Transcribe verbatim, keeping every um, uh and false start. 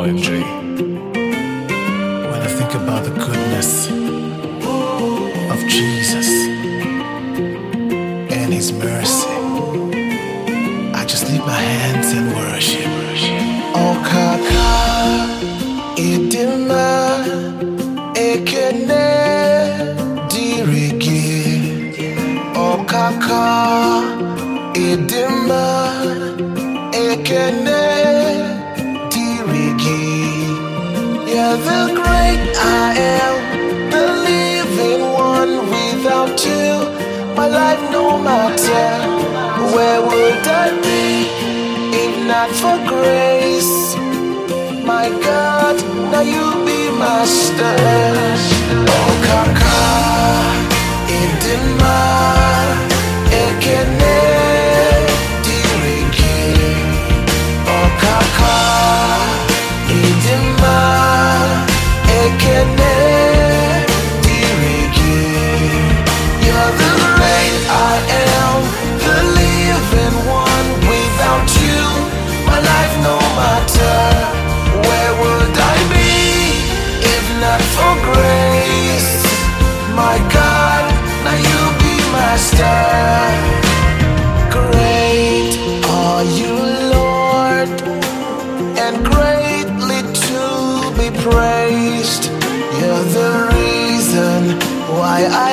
M G. When I think about the goodness of Jesus and His mercy, I just lift my hands and worship. Oh, Kaka, Idima, Ekene, Dirigi. Oh, Kaka, Idima, Ekene, Dirigi. You're the great I am, the living one. Without you, my life no matter. Where would I be if not for grace? My God, now you be master. Oh, Kaka, Idima, Ekene, Dirigi. Oh, Kaka, Idima, Ekene, Dirigi. You're the great I am, the living one. Without you, my life no matter. Where would I be if not for grace? My God, now you be master. Great are you, Lord, and greatly to be praised. You're the reason why I